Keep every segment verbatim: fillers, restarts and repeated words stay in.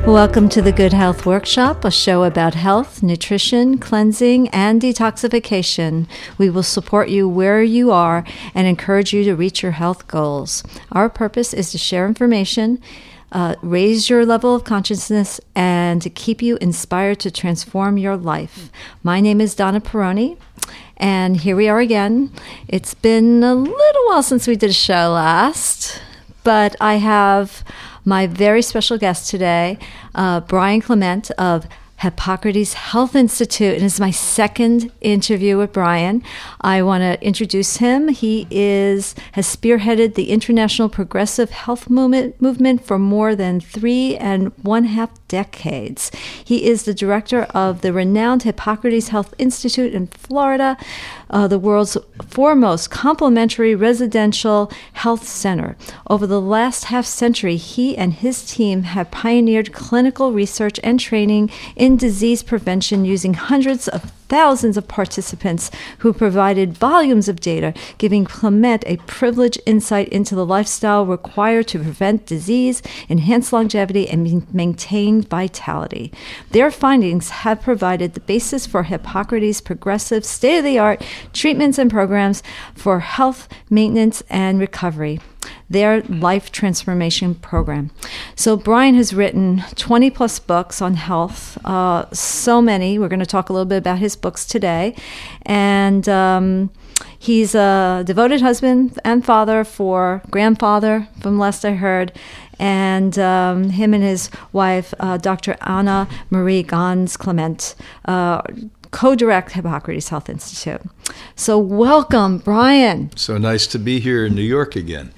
Welcome to the Good Health Workshop, a show about health, nutrition, cleansing, and detoxification. We will support you where you are and encourage you to reach your health goals. Our purpose is to share information, uh, raise your level of consciousness, and to keep you inspired to transform your life. My name is Donna Peroni, and here we are again. It's been a little while since we did a show last, but I have my very special guest today, uh, Brian Clement of Hippocrates Health Institute, and it's my second interview with Brian. I want to introduce him. He is has spearheaded the international progressive health movement, movement for more than three and one half decades. He is the director of the renowned Hippocrates Health Institute in Florida, uh, the world's foremost complementary residential health center. Over the last half century, he and his team have pioneered clinical research and training in disease prevention using hundreds of thousands of participants who provided volumes of data, giving Clement a privileged insight into the lifestyle required to prevent disease, enhance longevity, and maintain vitality. Their findings have provided the basis for Hippocrates' progressive, state-of-the-art treatments and programs for health, maintenance, and recovery, their life transformation program. So Brian has written twenty plus books on health, uh, so many. We're going to talk a little bit about his books today. And um, he's a devoted husband and father for grandfather, from last I heard. And um, him and his wife, uh, Doctor Anna Marie Gans Clement, uh, co-direct Hippocrates Health Institute. So welcome, Brian. So nice to be here in New York again.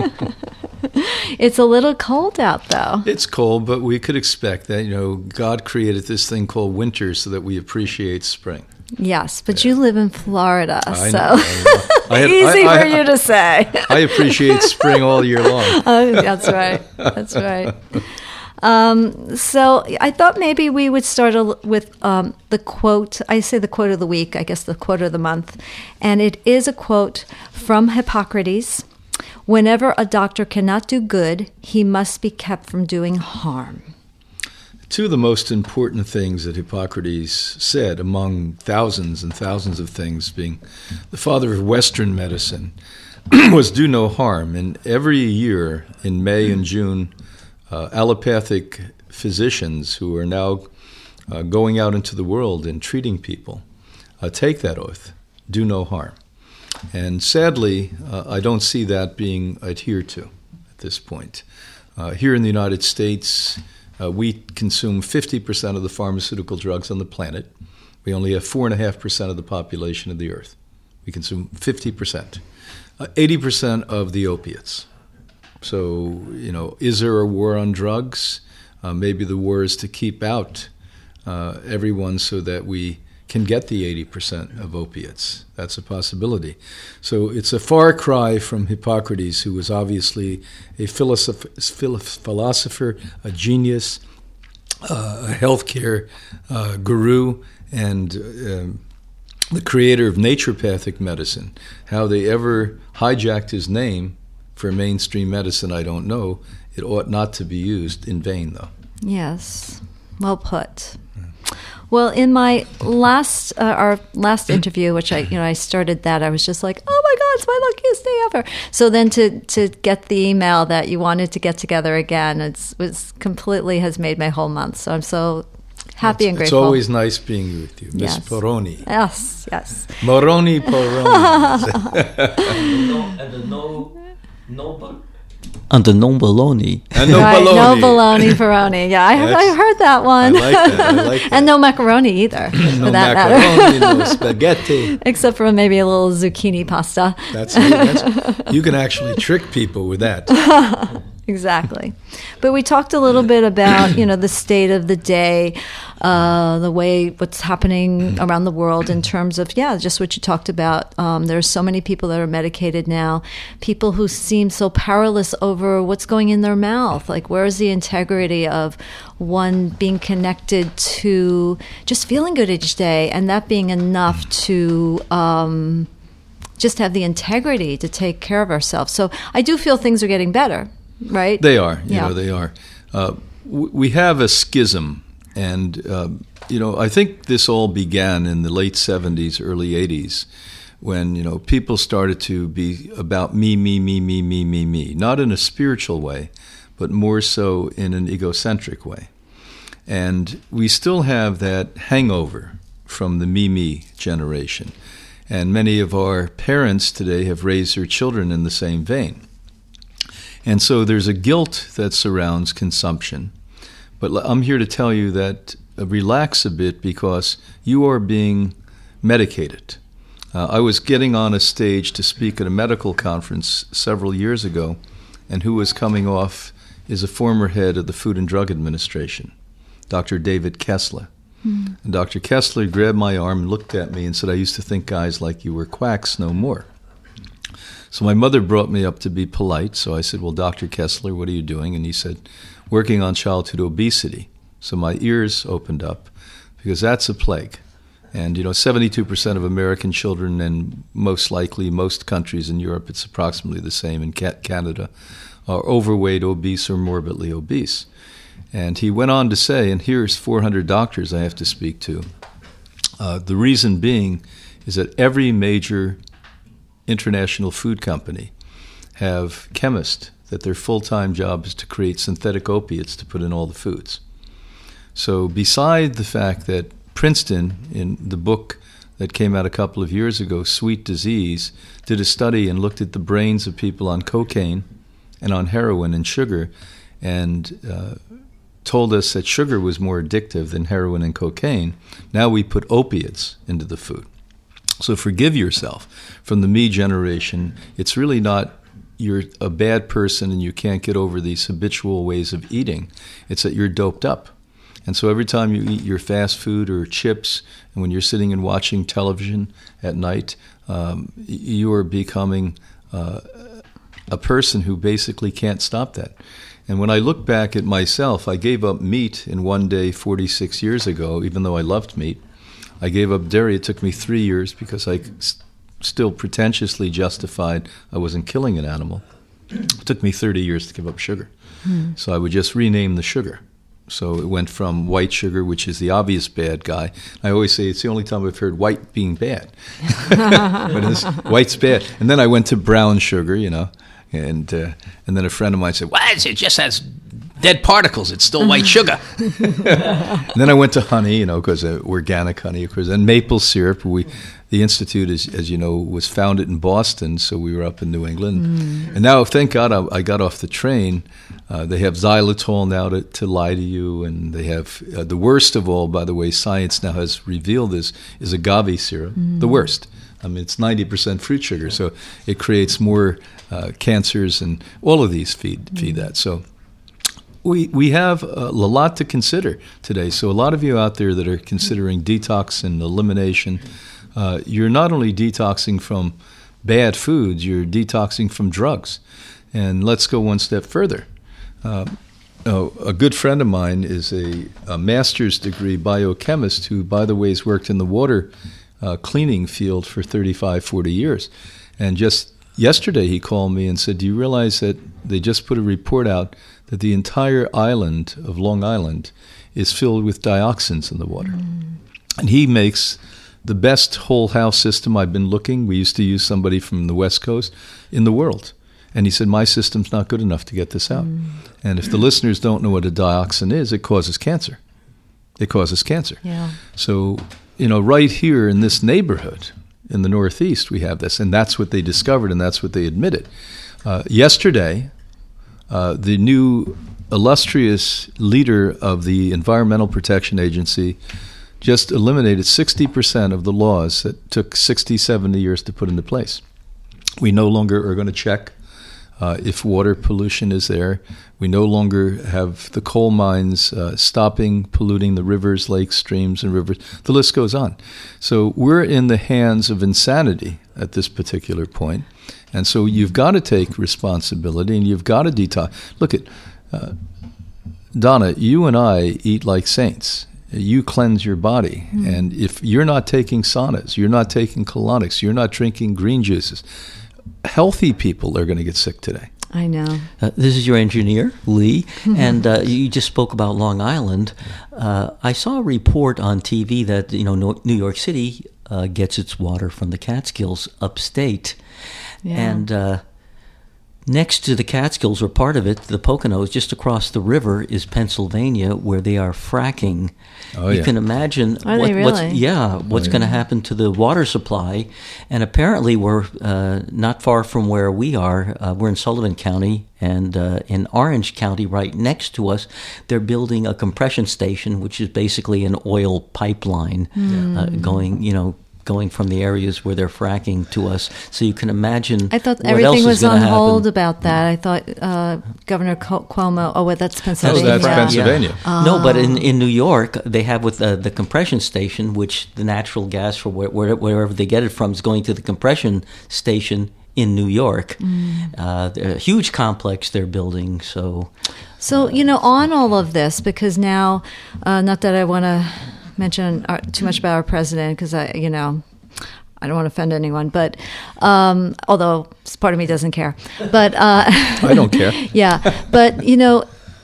It's a little cold out, though. It's cold, but we could expect that. You know, God created this thing called winter so that we appreciate spring. Yes, but yeah. You live in Florida, I so know, I know. I had, easy I, I, for you to say. I appreciate spring all year long. Oh, that's right. That's right. Um, so I thought maybe we would start a, with um, the quote. I say the quote of the week, I guess the quote of the month. And it is a quote from Hippocrates. Whenever a doctor cannot do good, he must be kept from doing harm. Two of the most important things that Hippocrates said, among thousands and thousands of things, being the father of Western medicine, was do no harm. And every year in May and June, uh, allopathic physicians who are now uh, going out into the world and treating people uh, take that oath, do no harm. And sadly, uh, I don't see that being adhered to at this point. Uh, here in the United States, uh, we consume fifty percent of the pharmaceutical drugs on the planet. We only have four point five percent of the population of the earth. We consume fifty percent. Uh, eighty percent of the opiates. So, you know, is there a war on drugs? Uh, maybe the war is to keep out uh, everyone so that we can get the eighty percent of opiates. That's a possibility. So it's a far cry from Hippocrates, who was obviously a philosopher, philosopher a genius, uh, a healthcare uh, guru, and um, the creator of naturopathic medicine. How they ever hijacked his name for mainstream medicine, I don't know. It ought not to be used in vain, though. Yes, well put. Well, in my last, uh, our last interview, which I, you know, I started that, I was just like, oh my God, it's my luckiest day ever. So then to, to get the email that you wanted to get together again, it's was completely has made my whole month. So I'm so happy it's, and grateful. It's always nice being with you, Miss Yes. Peroni. Yes, yes. Moroni Peroni. And the no, no, And the non baloney. And no Right, baloney. no bologna Peroni. Yeah, I have, Yes. I heard that one. I like that. I like that. And no macaroni either, No for that matter. macaroni, no spaghetti. Except for maybe a little zucchini pasta. That's, that's you can actually trick people with that. Exactly. But we talked a little bit about, you know, the state of the day, uh, the way what's happening around the world in terms of, yeah, just what you talked about. Um, there are so many people that are medicated now, people who seem so powerless over what's going in their mouth. Like, where's the integrity of one being connected to just feeling good each day and that being enough to um, just have the integrity to take care of ourselves? So I do feel things are getting better. Right? They are. You Yeah. know, they are. Uh, w- we have a schism, and uh, you know, I think this all began in the late seventies, early eighties, when you know people started to be about me, me, me, me, me, me, me, not in a spiritual way, but more so in an egocentric way. And we still have that hangover from the me-me generation. And many of our parents today have raised their children in the same vein. And so there's a guilt that surrounds consumption. But I'm here to tell you that uh, relax a bit, because you are being medicated. Uh, I was getting on a stage to speak at a medical conference several years ago, and who was coming off is a former head of the Food and Drug Administration, Doctor David Kessler. Mm. And Doctor Kessler grabbed my arm and looked at me and said, "I used to think guys like you were quacks, no more." So my mother brought me up to be polite. So I said, "Well, Doctor Kessler, what are you doing?" And he said, "Working on childhood obesity." So my ears opened up, because that's a plague. And, you know, seventy-two percent of American children, and most likely most countries in Europe, it's approximately the same in Canada, are overweight, obese, or morbidly obese. And he went on to say, and here's four hundred doctors I have to speak to, uh, the reason being is that every major international food company have chemists that their full-time job is to create synthetic opiates to put in all the foods. So beside the fact that Princeton, in the book that came out a couple of years ago, Sweet Disease, did a study and looked at the brains of people on cocaine and on heroin and sugar, and uh, told us that sugar was more addictive than heroin and cocaine. Now we put opiates into the food. So forgive yourself. From the me generation, it's really not you're a bad person and you can't get over these habitual ways of eating. It's that you're doped up. And so every time you eat your fast food or chips, and when you're sitting and watching television at night, um, you are becoming uh, a person who basically can't stop that. And when I look back at myself, I gave up meat in one day forty-six years ago, even though I loved meat. I gave up dairy. It took me three years because I st- still pretentiously justified I wasn't killing an animal. It took me thirty years to give up sugar. Mm. So I would just rename the sugar. So it went from white sugar, which is the obvious bad guy. I always say it's the only time I've heard white being bad. But it's, white's bad. And then I went to brown sugar, you know, and uh, and then a friend of mine said, "What? It just has dead particles. It's still white sugar." And then I went to honey, you know, because uh, organic honey, of course, and maple syrup. We, the Institute, is, as you know, was founded in Boston, so we were up in New England. Mm. And now, thank God, I, I got off the train. Uh, they have xylitol now to, to lie to you, and they have uh, the worst of all, by the way, science now has revealed this, is agave syrup, mm. the worst. I mean, it's ninety percent fruit sugar, so it creates more uh, cancers, and all of these feed feed mm. that. So we we have a lot to consider today. So a lot of you out there that are considering detox and elimination, uh, you're not only detoxing from bad foods, you're detoxing from drugs. And let's go one step further. Uh, oh, a good friend of mine is a, a master's degree biochemist who, by the way, has worked in the water uh, cleaning field for thirty-five, forty years. And just yesterday he called me and said, "Do you realize that they just put a report out that the entire island of Long Island is filled with dioxins in the water?" Mm. And he makes the best whole house system. I've been looking. We used to use somebody from the West Coast in the world. And he said, "My system's not good enough to get this out." Mm. And if the listeners don't know what a dioxin is, it causes cancer. It causes cancer. Yeah. So, you know, right here in this neighborhood in the Northeast, we have this. And that's what they discovered, and that's what they admitted. Uh, yesterday, uh, the new illustrious leader of the Environmental Protection Agency just eliminated sixty percent of the laws that took sixty, seventy years to put into place. We no longer are going to check Uh, if water pollution is there. We no longer have the coal mines uh, stopping polluting the rivers, lakes, streams, and rivers. The list goes on. So we're in the hands of insanity at this particular point. And so you've got to take responsibility, and you've got to detox. Look at, uh, Donna, you and I eat like saints. You cleanse your body. Mm. And if you're not taking saunas, you're not taking colonics, you're not drinking green juices, healthy people are going to get sick today. I know. Uh, this is your engineer, Lee, and uh, you just spoke about Long Island. Uh, I saw a report on T V that you know No- New York City uh, gets its water from the Catskills upstate, Yeah. and uh, next to the Catskills, or part of it, the Poconos, just across the river, is Pennsylvania, where they are fracking. Oh, you yeah. can imagine Are what, they what's really? yeah what's yeah. going to happen to the water supply, and apparently we're uh, not far from where we are. Uh, we're in Sullivan County, and uh, in Orange County, right next to us, they're building a compression station, which is basically an oil pipeline uh, going you know. going from the areas where they're fracking to us. So you can imagine I thought what everything else was is gonna on happen. hold about that. I thought uh, Governor Co- Cuomo, oh, well, that's Oh, Pennsylvania. that's Pennsylvania. Yeah. No, but in, in New York, they have with uh, the compression station, which the natural gas for where, where, wherever they get it from is going to the compression station in New York. Mm. Uh, a huge complex they're building. So, So, you know, on all of this, because now, uh, not that I want to mention our, too much about our president, because I, you know, I don't want to offend anyone, but um, although part of me doesn't care, but uh, I don't care. yeah, but you know,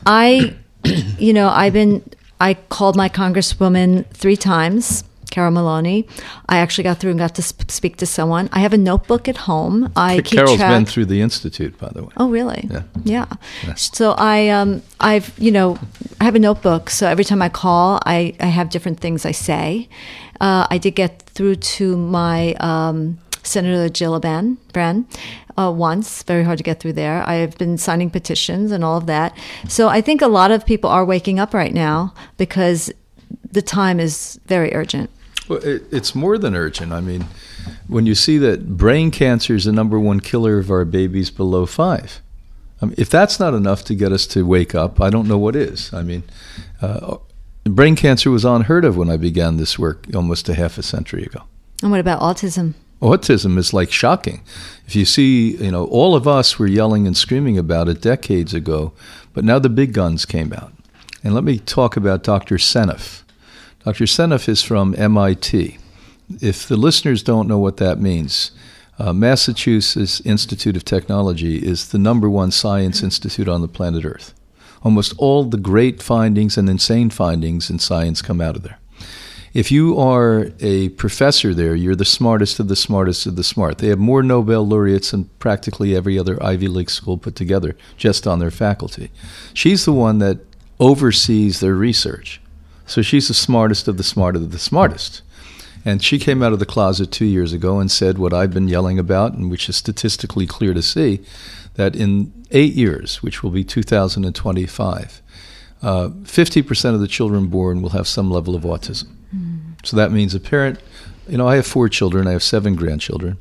I, you know, I've been, I called my congresswoman three times, Carol Maloney. I actually got through and got to sp- speak to someone. I have a notebook at home. I keep Carol's track. been through the Institute, by the way. Oh, really? Yeah. Yeah. Yeah. So I, um, I've, you know, I have a notebook. So every time I call, I, I have different things I say. Uh, I did get through to my um, Senator Gillibrand Brand, uh, once. Very hard to get through there. I have been signing petitions and all of that. So I think a lot of people are waking up right now because the time is very urgent. Well, it, it's more than urgent. I mean, when you see that brain cancer is the number one killer of our babies below five, I mean, if that's not enough to get us to wake up, I don't know what is. I mean, uh, brain cancer was unheard of when I began this work almost a half a century ago. And what about autism? Autism is like shocking. If you see, you know, all of us were yelling and screaming about it decades ago, but now the big guns came out. And let me talk about Doctor Seneff. Doctor Seneff is from M I T. If the listeners don't know what that means, uh, Massachusetts Institute of Technology is the number one science institute on the planet Earth. Almost all the great findings and insane findings in science come out of there. If you are a professor there, you're the smartest of the smartest of the smart. They have more Nobel laureates than practically every other Ivy League school put together just on their faculty. She's the one that oversees their research. So she's the smartest of the smart of the smartest. And she came out of the closet two years ago and said what I've been yelling about, and which is statistically clear to see, that in eight years, which will be two thousand twenty-five, uh, fifty percent of the children born will have some level of autism. Mm. So that means a parent, you know, I have four children, I have seven grandchildren,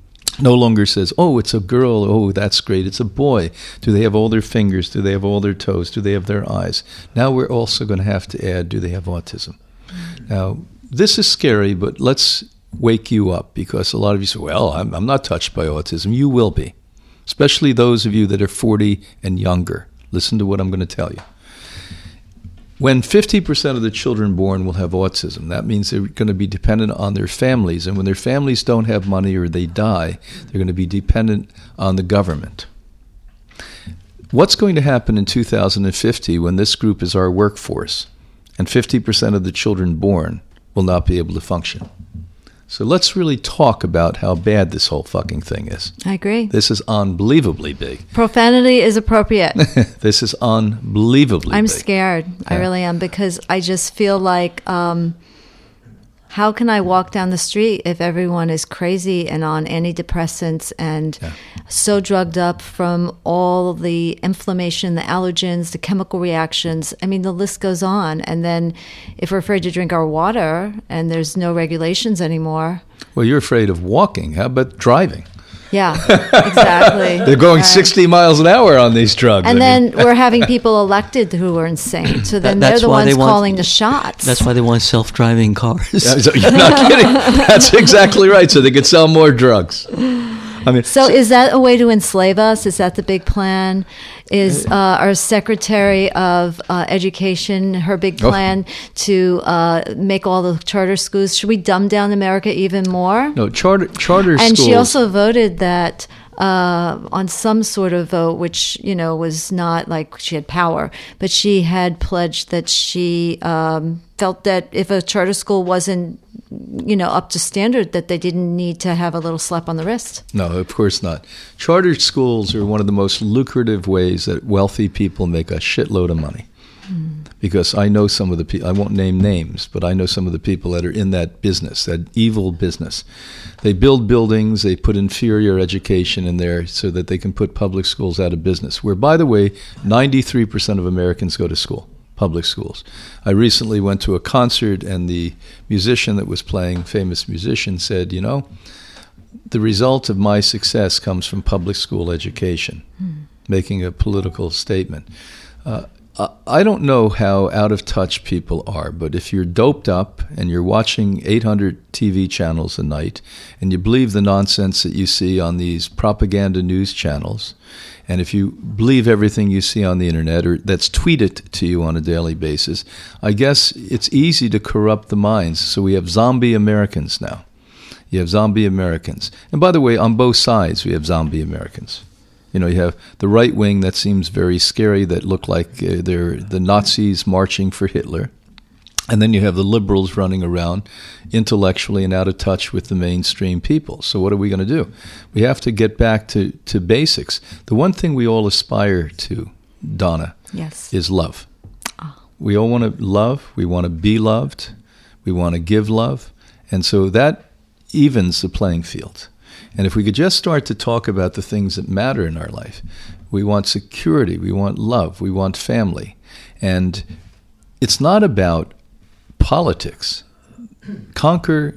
no longer says, oh, it's a girl, oh, that's great, it's a boy. Do they have all their fingers? Do they have all their toes? Do they have their eyes? Now we're also going to have to add, do they have autism? Mm. Now, this is scary, but let's wake you up, because a lot of you say, well, I'm, I'm not touched by autism. You will be, especially those of you that are forty and younger. Listen to what I'm going to tell you. When fifty percent of the children born will have autism, that means they're going to be dependent on their families. And when their families don't have money or they die, they're going to be dependent on the government. What's going to happen in two thousand fifty when this group is our workforce and fifty percent of the children born will not be able to function? So let's really talk about how bad this whole fucking thing is. I agree. This is unbelievably big. Profanity is appropriate. This is unbelievably I'm big. scared. I Yeah. really am, because I just feel like, um, how can I walk down the street if everyone is crazy and on antidepressants and Yeah. so drugged up from all the inflammation, the allergens, the chemical reactions? I mean, the list goes on. And then if we're afraid to drink our water and there's no regulations anymore. Well, you're afraid of walking. How about driving? Yeah, exactly. They're going Right. sixty miles an hour on these drugs. And I mean, then we're having people elected who are insane. So then That- they're that's the why they ones want- calling the shots. That's why they want self-driving cars. Yeah, so you're not kidding. That's exactly right. So they could sell more drugs. I mean, So is that a way to enslave us? Is that the big plan? Is uh, our Secretary of uh, Education, her big Oh. plan to uh, make all the charter schools? Should we dumb down America even more? no charter charter And schools. she also voted that uh, on some sort of vote, which, you know, was not like she had power, but she had pledged that she um, felt that if a charter school wasn't, you know, up to standard, that they didn't need to have a little slap on the wrist. No, of course not. Charter schools are one of the most lucrative ways that wealthy people make a shitload of money. Mm. Because I know some of the people, I won't name names, but I know some of the people that are in that business, that evil business. They build buildings, they put inferior education in there so that they can put public schools out of business, where, by the way, ninety-three percent of Americans go to school, public schools. I recently went to a concert, and the musician that was playing, famous musician, said, you know, the result of my success comes from public school education, mm. making a political statement. Uh, I don't know how out of touch people are, but if you're doped up and you're watching eight hundred T V channels a night and you believe the nonsense that you see on these propaganda news channels, and if you believe everything you see on the internet or that's tweeted to you on a daily basis, I guess it's easy to corrupt the minds. So we have zombie Americans now. You have zombie Americans. And by the way, on both sides we have zombie Americans. You know, you have the right wing that seems very scary, that look like uh, they're the Nazis marching for Hitler. And then you have the liberals running around intellectually and out of touch with the mainstream people. So what are we going to do? We have to get back to, to basics. The one thing we all aspire to, Donna, yes. is love. Oh. We all want to love. We want to be loved. We want to give love. And so that evens the playing field. And if we could just start to talk about the things that matter in our life, we want security, we want love, we want family. And it's not about politics. Conquer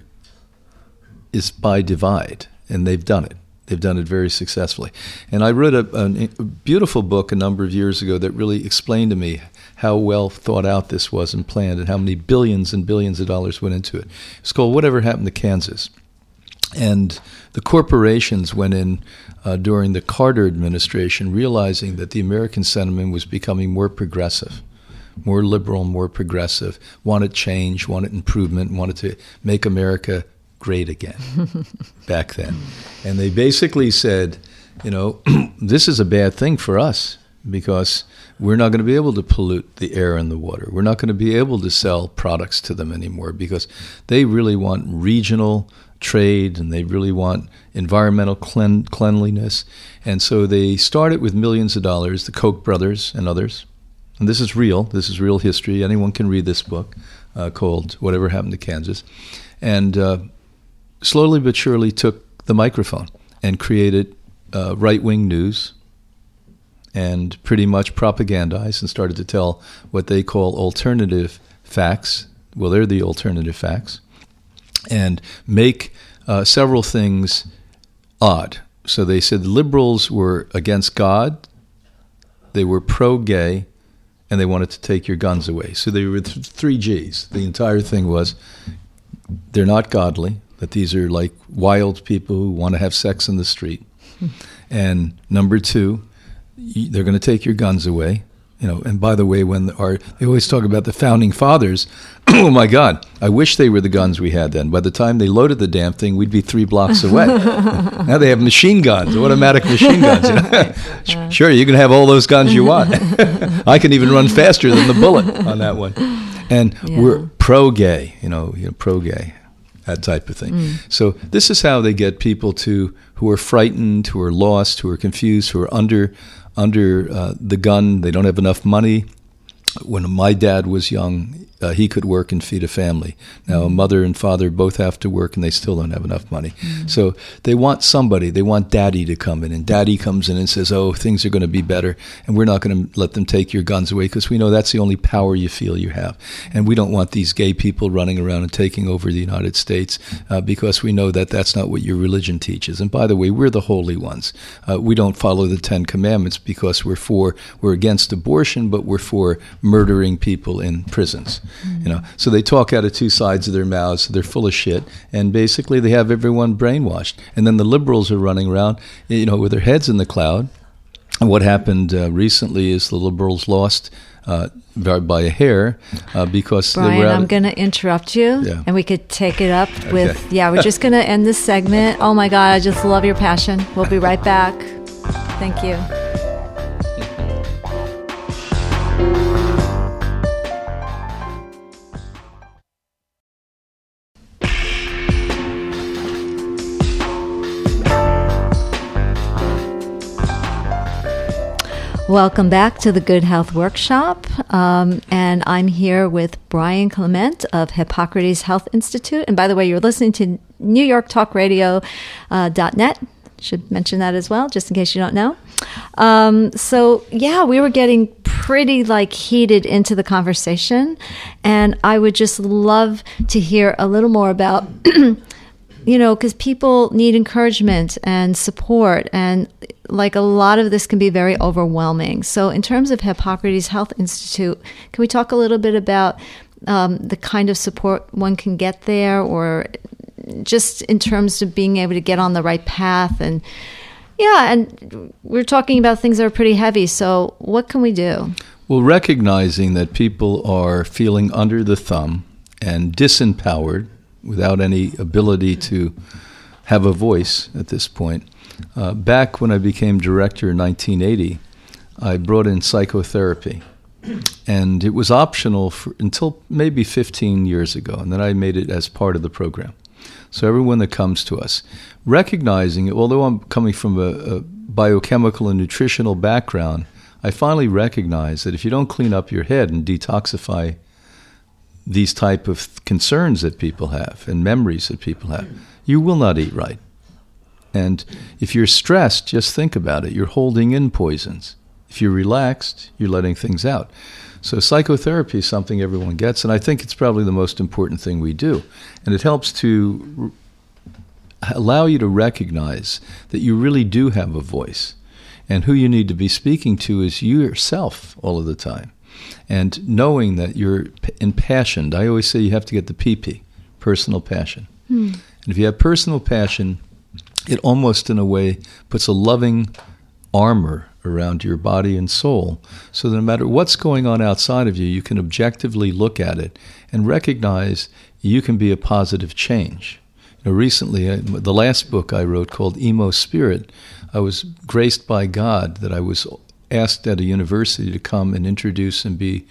is by divide, and they've done it. They've done it very successfully. And I read a, a, a beautiful book a number of years ago that really explained to me how well thought out this was and planned and how many billions and billions of dollars went into it. It's called Whatever Happened to Kansas. And the corporations went in uh, during the Carter administration, realizing that the American sentiment was becoming more progressive, more liberal, more progressive, wanted change, wanted improvement, wanted to make America great again back then. And they basically said, you know, this is a bad thing for us because we're not going to be able to pollute the air and the water. We're not going to be able to sell products to them anymore because they really want regional trade and they really want environmental clean, cleanliness. And so they started with millions of dollars, the Koch brothers and others. And this is real. This is real history. Anyone can read this book uh, called Whatever Happened to Kansas. And uh, slowly but surely took the microphone and created uh, right-wing news and pretty much propagandized and started to tell what they call alternative facts. Well, they're the alternative facts. And make uh, several things odd. So they said the liberals were against God, they were pro-gay, and they wanted to take your guns away. So they were th- three G's. The entire thing was they're not godly, that these are like wild people who want to have sex in the street. And number two, they're going to take your guns away. You know, and by the way, when our they always talk about the founding fathers, oh my God, I wish they were the guns we had then. By the time they loaded the damn thing, we'd be three blocks away. Now they have machine guns, automatic machine guns. You know? Sure, you can have all those guns you want. I can even run faster than the bullet on that one. And yeah. We're pro-gay, you know, you know, pro-gay, that type of thing. Mm. So this is how they get people to who are frightened, who are lost, who are confused, who are under. under uh, the gun. They don't have enough money. When my dad was young, uh, he could work and feed a family. Now, mm-hmm. mother and father both have to work, and they still don't have enough money. Mm-hmm. So they want somebody. They want daddy to come in, and daddy comes in and says, oh, things are going to be better, and we're not going to let them take your guns away because we know that's the only power you feel you have. And we don't want these gay people running around and taking over the United States uh, because we know that that's not what your religion teaches. And by the way, we're the holy ones. Uh, we don't follow the Ten Commandments because we're for, we're against abortion, but we're for murdering people in prisons. Mm-hmm. You know, so they talk out of two sides of their mouths. They're full of shit, and basically they have everyone brainwashed. And then the liberals are running around, you know, with their heads in the cloud, And what happened uh, recently is the Liberals lost uh, by a hair uh, because Brian, they were out I'm going to interrupt you, Yeah. and we could take it up with, Okay. yeah, we're just going to end this segment. Oh my God, I just love your passion. We'll be right back. Thank you. Welcome back to the Good Health Workshop, um, and I'm here with Brian Clement of Hippocrates Health Institute. And by the way, you're listening to New York Talk Radio uh, dot net. Should mention that as well, just in case you don't know. Um, so yeah, we were getting pretty like heated into the conversation, and I would just love to hear a little more about. You know, because people need encouragement and support, and like a lot of this can be very overwhelming. So in terms of Hippocrates Health Institute, can we talk a little bit about um, the kind of support one can get there, or just in terms of being able to get on the right path? And yeah, and we're talking about things that are pretty heavy. So what can we do? Well, recognizing that people are feeling under the thumb and disempowered, without any ability to have a voice at this point. Uh, back when I became director in nineteen eighty, I brought in psychotherapy. And it was optional for, until maybe fifteen years ago, and then I made it as part of the program. So everyone that comes to us, recognizing it, although I'm coming from a, a biochemical and nutritional background, I finally recognize that if you don't clean up your head and detoxify these type of concerns that people have and memories that people have, you will not eat right. And if you're stressed, just think about it. You're holding in poisons. If you're relaxed, you're letting things out. So psychotherapy is something everyone gets, and I think it's probably the most important thing we do. And it helps to r- allow you to recognize that you really do have a voice, and who you need to be speaking to is you yourself all of the time. And knowing that you're impassioned, I always say you have to get the P P, personal passion. Hmm. And if you have personal passion, it almost in a way puts a loving armor around your body and soul, so that no matter what's going on outside of you, you can objectively look at it and recognize you can be a positive change. You know, recently, I, the last book I wrote called Emo Spirit, I was graced by God that I was asked at a university to come and introduce and be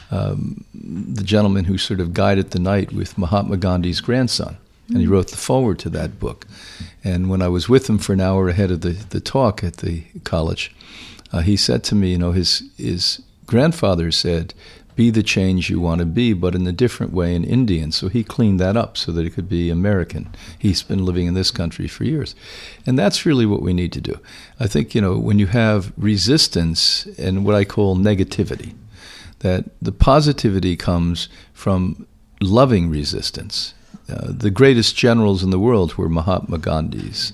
um, the gentleman who sort of guided the night with Mahatma Gandhi's grandson. And he wrote the foreword to that book. And when I was with him for an hour ahead of the, the talk at the college, uh, he said to me, you know, his, his grandfather said, be the change you want to be, but in a different way in Indian. So he cleaned that up so that it could be American. He's been living in this country for years. And that's really what we need to do. I think, you know, when you have resistance and what I call negativity, that the positivity comes from loving resistance. Uh, the greatest generals in the world were Mahatma Gandhi's.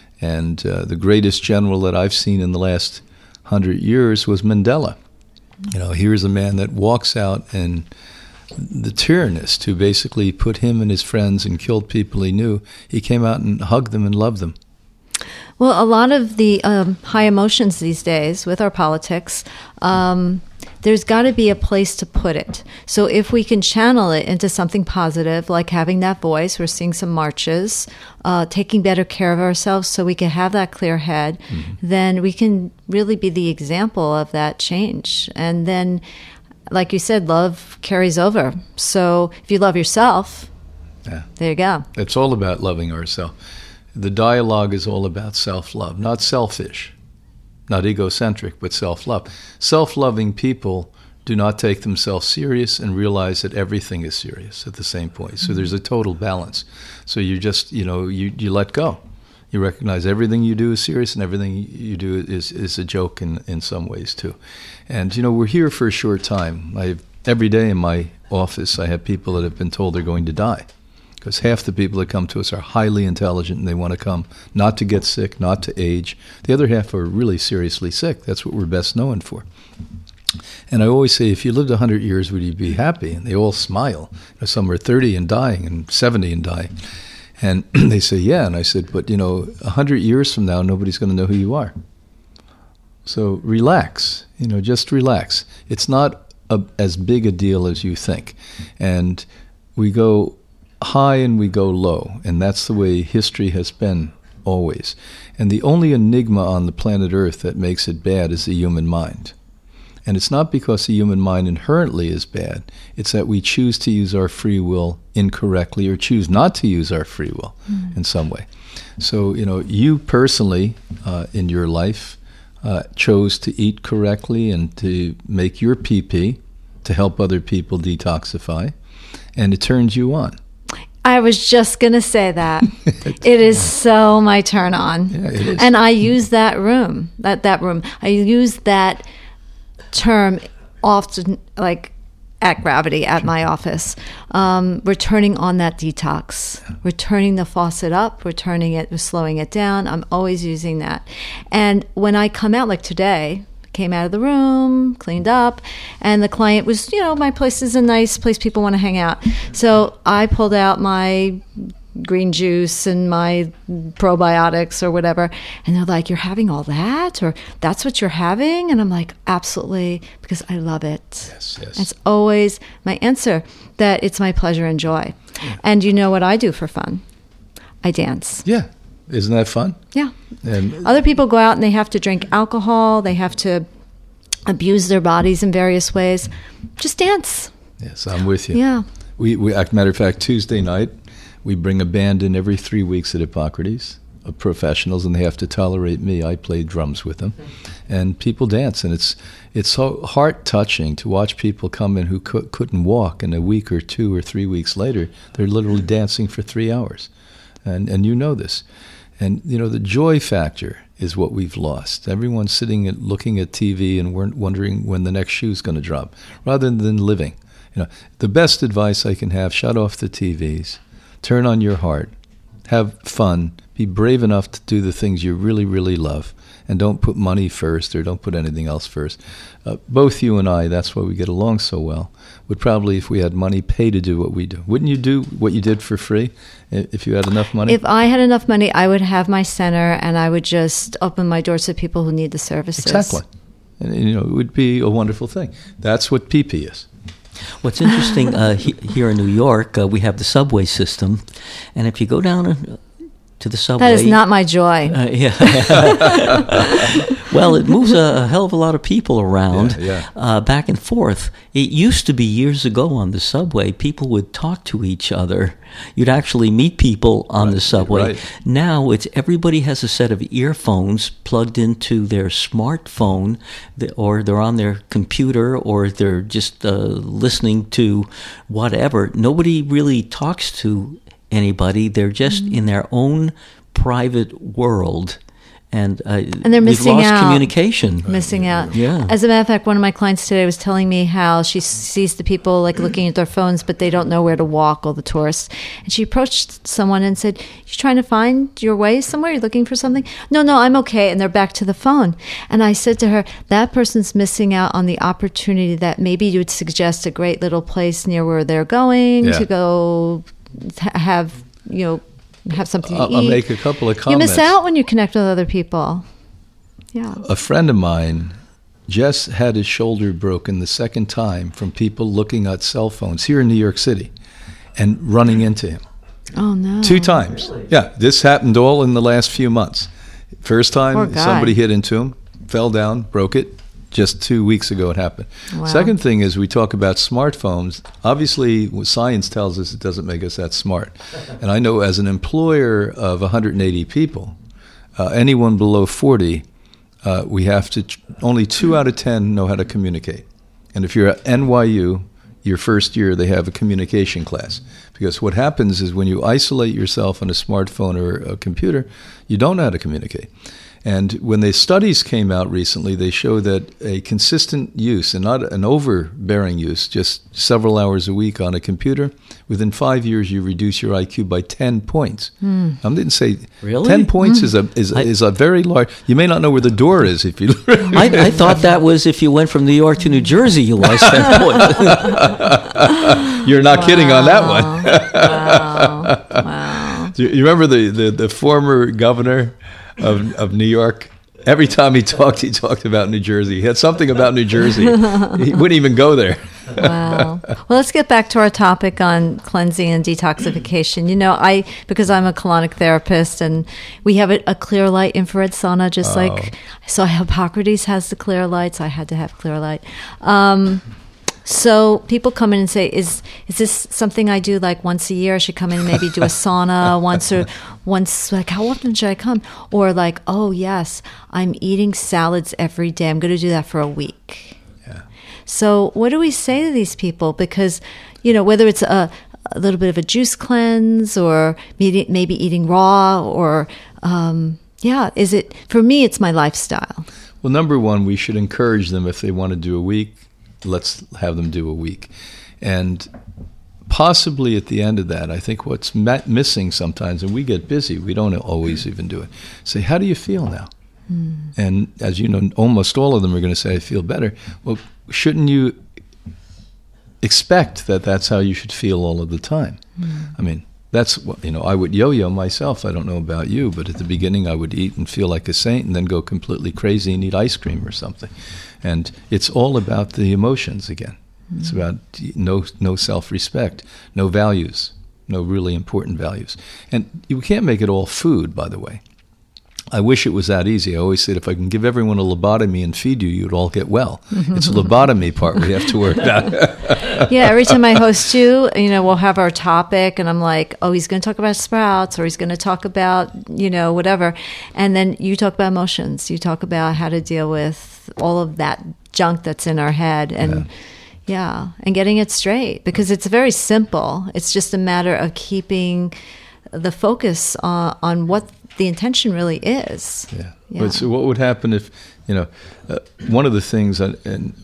And uh, the greatest general that I've seen in the last hundred years was Mandela. You know, here's a man that walks out, and the tyrannist who basically put him and his friends and killed people he knew, he came out and hugged them and loved them. Well, a lot of the um, high emotions these days with our politics, um, there's got to be a place to put it. So if we can channel it into something positive, like having that voice, we're seeing some marches, uh, taking better care of ourselves so we can have that clear head, mm-hmm. then we can really be the example of that change. And then, like you said, love carries over. So if you love yourself, yeah. there you go. It's all about loving ourselves. The dialogue is all about self-love, not selfish, not egocentric, but self-love. Self-loving people do not take themselves serious and realize that everything is serious at the same point. So there's a total balance. So you just, you know, you, you let go. You recognize everything you do is serious and everything you do is, is a joke in, in some ways too. And, you know, we're here for a short time. I every day in my office I have people that have been told they're going to die. Because half the people that come to us are highly intelligent and they want to come not to get sick, not to age. The other half are really seriously sick. That's what we're best known for. And I always say, if you lived one hundred years, would you be happy? And they all smile. You know, some are thirty and dying and seventy and dying. And they say, yeah. And I said, but, you know, one hundred years from now, nobody's going to know who you are. So relax, you know, just relax. It's not a, as big a deal as you think. And we go high and we go low, and that's the way history has been always. And the only enigma on the planet Earth that makes it bad is the human mind. And it's not because the human mind inherently is bad. It's that we choose to use our free will incorrectly or choose not to use our free will mm. in some way. So, you know, you personally, uh, in your life, uh, chose to eat correctly and to make your pee-pee to help other people detoxify, and it turns you on. I was just going to say that. It is so my turn on. Yeah, it is. And I use that room, that, that room. I use that term often, like at Gravity, at my office. Um, we're turning on that detox. We're turning the faucet up. We're turning it, we're slowing it down. I'm always using that. And when I come out, like today, came out of the room, cleaned up, and the client was, you know, my place is a nice place people want to hang out. So I pulled out my green juice and my probiotics or whatever, and they're like, "You're having all that?" Or "That's what you're having?" And I'm like, "Absolutely," because I love it. Yes, yes. It's always my answer that it's my pleasure and joy. Yeah. And you know what I do for fun? I dance. Yeah. Isn't that fun? Yeah. And other people go out and they have to drink alcohol. They have to abuse their bodies in various ways. Just dance. Yes, I'm with you. Yeah. We, we, as a matter of fact, Tuesday night, we bring a band in every three weeks at Hippocrates of professionals, and they have to tolerate me. I play drums with them, and people dance, and it's it's so heart touching to watch people come in who cou- couldn't walk, and a week or two or three weeks later, they're literally dancing for three hours, and and you know this. And, you know, the joy factor is what we've lost. Everyone's sitting and looking at T V and we're wondering when the next shoe's going to drop, rather than living. You know, the best advice I can have, shut off the T Vs, turn on your heart, have fun, be brave enough to do the things you really, really love, and don't put money first or don't put anything else first. Uh, both you and I, that's why we get along so well, would probably, if we had money, pay to do what we do. Wouldn't you do what you did for free if you had enough money? If I had enough money, I would have my center and I would just open my doors to people who need the services. Exactly. And, you know, it would be a wonderful thing. That's what P P is. What's interesting, uh, he, here in New York, uh, we have the subway system, and if you go down uh, to the subway... That is not my joy. Uh, yeah. Well, it moves a, a hell of a lot of people around, yeah, yeah. Uh, back and forth. It used to be years ago on the subway, people would talk to each other. You'd actually meet people on right, the subway. Right. Now, it's everybody has a set of earphones plugged into their smartphone, or they're on their computer, or they're just uh, listening to whatever. Nobody really talks to anybody. They're just mm-hmm. in their own private world. And, uh, and they're missing we've lost out. communication. Missing out. Yeah. As a matter of fact, one of my clients today was telling me how she sees the people like looking at their phones, but they don't know where to walk, all the tourists. And she approached someone and said, "You trying to find your way somewhere? You're looking for something?" "No, no, I'm okay." And they're back to the phone. And I said to her, that person's missing out on the opportunity that maybe you would suggest a great little place near where they're going yeah. to go have, you know, have something to I'll, eat. I'll make a couple of comments. You miss out when you connect with other people. Yeah. A friend of mine just had his shoulder broken the second time from people looking at cell phones here in New York City and running into him. Oh, no. Two times. Really? Yeah, this happened all in the last few months. First time, somebody hit into him, fell down, broke it. Just two weeks ago it happened. Wow. Second thing is we talk about smartphones. Obviously, science tells us it doesn't make us that smart. And I know as an employer of one hundred eighty people, uh, anyone below forty, uh, we have to, ch- only two out of ten know how to communicate. And if you're at N Y U, your first year, they have a communication class. Because what happens is when you isolate yourself on a smartphone or a computer, you don't know how to communicate. And when the studies came out recently, they show that a consistent use, and not an overbearing use, just several hours a week on a computer, within five years you reduce your I Q by ten points. Mm. I didn't say really? ten points Mm. is a is, I, is a very large. You may not know where the door is if you. I, I thought that was if you went from New York to New Jersey, you lost ten points. You're not wow. kidding on that one. Wow! Wow! Do you remember the, the, the former governor of of New York, every time he talked, he talked about New Jersey. He had something about New Jersey. He wouldn't even go there. Wow. Well, let's get back to our topic on cleansing and detoxification. You know, I, because I'm a colonic therapist and we have a, a clear light infrared sauna, just Oh. like, so Hippocrates has the clear light, so I had to have clear light. Um, so people come in and say, is is this something I do like once a year? I should come in and maybe do a sauna once or once, like how often should I come? Or like, oh yes, I'm eating salads every day. I'm going to do that for a week. Yeah. So what do we say to these people? Because, you know, whether it's a, a little bit of a juice cleanse or maybe, maybe eating raw or, um, yeah, is it, for me, it's my lifestyle. Well, number one, we should encourage them if they want to do a week, let's have them do a week. And possibly at the end of that, I think what's met missing sometimes, and we get busy, we don't always even do it, say, how do you feel now? Mm. And as you know, almost all of them are going to say, I feel better. Well, shouldn't you expect that that's how you should feel all of the time? Mm. I mean, that's what, you know, I would yo-yo myself. I don't know about you, but at the beginning I would eat and feel like a saint and then go completely crazy and eat ice cream or something. And it's all about the emotions again. Mm. It's about no no self-respect, no values, no really important values. And you can't make it all food, by the way. I wish it was that easy. I always said, if I can give everyone a lobotomy and feed you, you'd all get well. It's the lobotomy part we have to worry about. Yeah, every time I host you, you know, we'll have our topic, and I'm like, oh, he's going to talk about sprouts, or he's going to talk about, you know, whatever. And then you talk about emotions. You talk about how to deal with all of that junk that's in our head. And yeah. Yeah, and getting it straight, because it's very simple. It's just a matter of keeping the focus on, on what the intention really is. Yeah. Yeah. But so what would happen if, you know, uh, one of the things I, and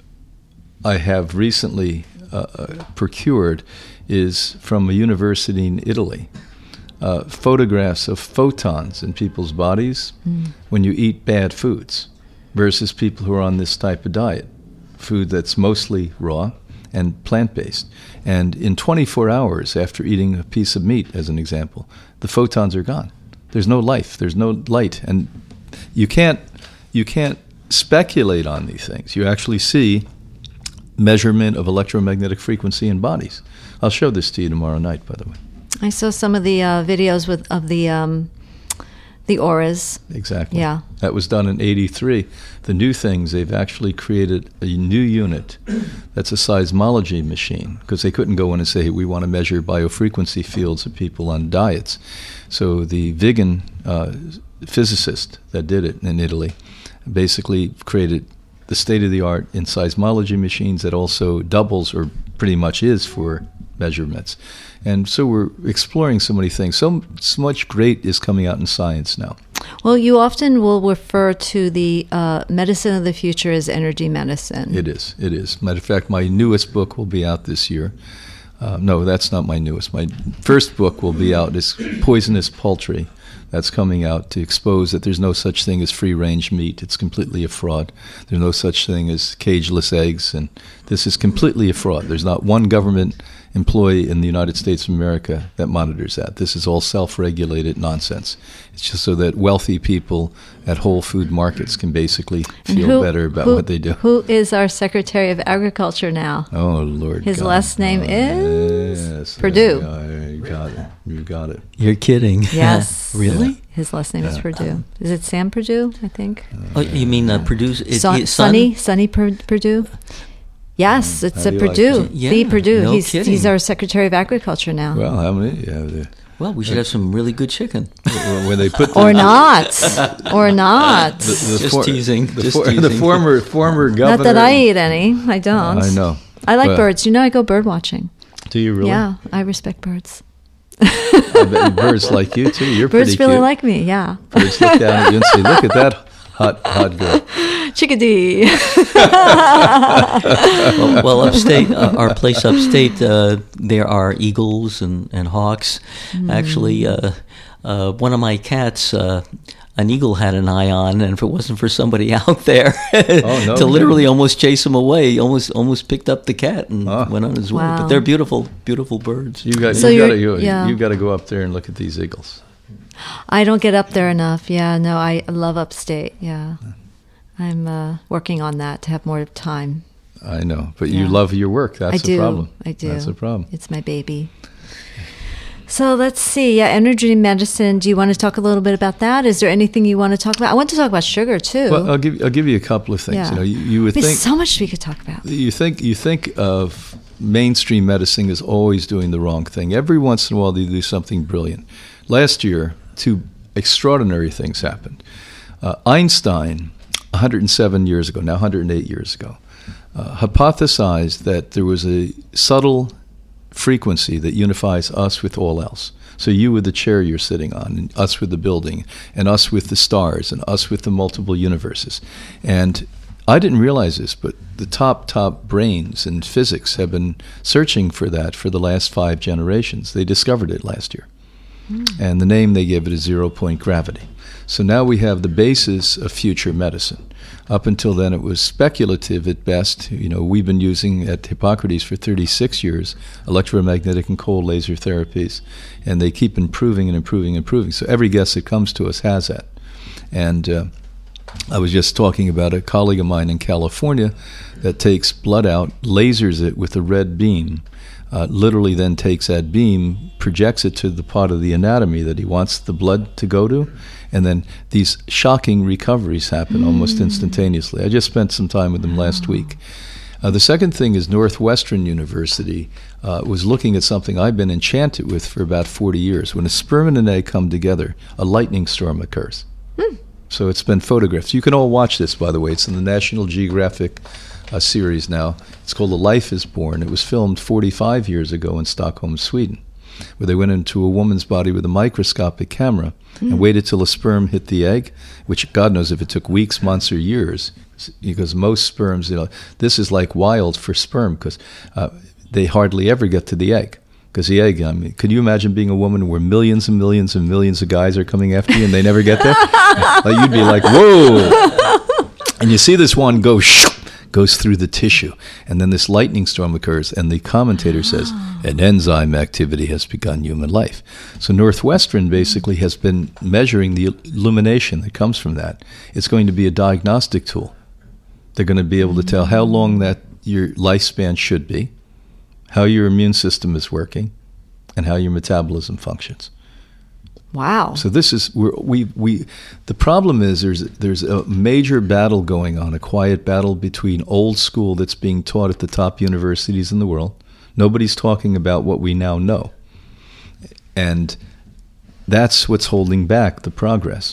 I have recently uh, uh, procured is from a university in Italy, uh, photographs of photons in people's bodies mm. when you eat bad foods versus people who are on this type of diet. Food that's mostly raw and plant-based. And in twenty-four hours after eating a piece of meat, as an example, the photons are gone. There's no life. There's no light. And you can't you can't speculate on these things. You actually see measurement of electromagnetic frequency in bodies. I'll show this to you tomorrow night, by the way. I saw some of the uh, videos with of the um, the auras. Exactly. Yeah. That was done in eighty-three. The new things, they've actually created a new unit that's a seismology machine, because they couldn't go in and say, hey, we want to measure biofrequency fields of people on diets. So the vegan uh, physicist that did it in Italy basically created the state-of-the-art in seismology machines that also doubles, or pretty much is, for measurements. And so we're exploring so many things. So, so much great is coming out in science now. Well, you often will refer to the uh, medicine of the future as energy medicine. It is. It is. Matter of fact, my newest book will be out this year. Uh, no, that's not my newest. My first book will be out. It's Poisonous Poultry. That's coming out to expose that there's no such thing as free-range meat. It's completely a fraud. There's no such thing as cageless eggs, and this is completely a fraud. There's not one government employee in the United States of America that monitors that. This is all self-regulated nonsense. It's just so that wealthy people at Whole Food markets can basically feel who, better about who, what they do. Who is our Secretary of Agriculture now? Oh, Lord His God. last name oh, is yes, Perdue. Yeah, you got it. You got it. You're kidding. Yes. Really? His last name Yeah. is Perdue. Is it Sam Perdue, I think? Oh, you mean uh, Purdue's is Son, he- son? Sonny, Sonny Per- Perdue? Yes, it's How a do you like Perdue. that? Yeah, the Perdue. no he's kidding. he's our Secretary of Agriculture now. Well, how many? Yeah, the, Well, we should have some really good chicken. when they put the, Or not. Or not. the, the Just for- teasing, The, just for- the teasing. former former governor. Not that I eat any. I don't. I know. I like But- birds. You know, I go bird watching. Do you really? Yeah, I respect birds. I bet birds like you too. You're Birds pretty really cute. like me, yeah. Birds look down at you and say, "Look at that hot hot girl." Chickadee. well, well, upstate, uh, our place upstate, uh, there are eagles and, and hawks. Mm. Actually, uh, uh, one of my cats, uh, an eagle had an eye on, and if it wasn't for somebody out there Oh, no to literally kidding. almost chase him away, he almost almost picked up the cat and Ah. went on his way. Wow. But they're beautiful, beautiful birds. You got So you got you're- to you, yeah. you got to go up there and look at these eagles. I don't get up there enough. Yeah, no, I love upstate. Yeah. I'm uh, working on that to have more time. I know, but you Yeah. love your work. That's I the do. problem. I do. That's the problem. It's my baby. So let's see. Yeah, energy medicine. Do you want to talk a little bit about that? Is there anything you want to talk about? I want to talk about sugar too. Well, I'll give I'll give you a couple of things. Yeah. You know, you, you would There's think so much we could talk about. you think you think of mainstream medicine as always doing the wrong thing. Every once in a while, they do something brilliant. Last year, two extraordinary things happened. Uh, Einstein, one hundred seven years ago, now one hundred eight years ago, uh, hypothesized that there was a subtle frequency that unifies us with all else. So you with the chair you're sitting on, and us with the building, and us with the stars, and us with the multiple universes. And I didn't realize this, but the top, top brains in physics have been searching for that for the last five generations. They discovered it last year. Mm. And the name they gave it is zero-point gravity. So now we have the basis of future medicine. Up until then, it was speculative at best. You know, we've been using at Hippocrates for thirty-six years electromagnetic and cold laser therapies, and they keep improving and improving and improving. So every guest that comes to us has that. And uh, I was just talking about a colleague of mine in California that takes blood out, lasers it with a red beam, uh, literally then takes that beam, projects it to the part of the anatomy that he wants the blood to go to, and then these shocking recoveries happen mm. almost instantaneously. I just spent some time with them last week. Uh, the second thing is Northwestern University uh, was looking at something I've been enchanted with for about forty years. When a sperm and an egg come together, a lightning storm occurs. Mm. So it's been photographed. You can all watch this, by the way. It's in the National Geographic uh, series now. It's called The Life is Born. It was filmed forty-five years ago in Stockholm, Sweden, where they went into a woman's body with a microscopic camera mm. and waited till a sperm hit the egg, which God knows if it took weeks, months, or years, because most sperms, you know, this is like wild for sperm because uh, they hardly ever get to the egg. Because the egg, I mean, could you imagine being a woman where millions and millions and millions of guys are coming after you and they never get there? Like, you'd be like, whoa! And you see this one go, shoo, goes through the tissue, and then this lightning storm occurs, and the commentator says, an enzyme activity has begun human life. So Northwestern basically has been measuring the illumination that comes from that. It's going to be a diagnostic tool. They're going to be able to tell how long that your lifespan should be, how your immune system is working, and how your metabolism functions. Wow. So this is we're, we we the problem is there's there's a major battle going on, a quiet battle between old school that's being taught at the top universities in the world. Nobody's talking about what we now know. And that's what's holding back the progress.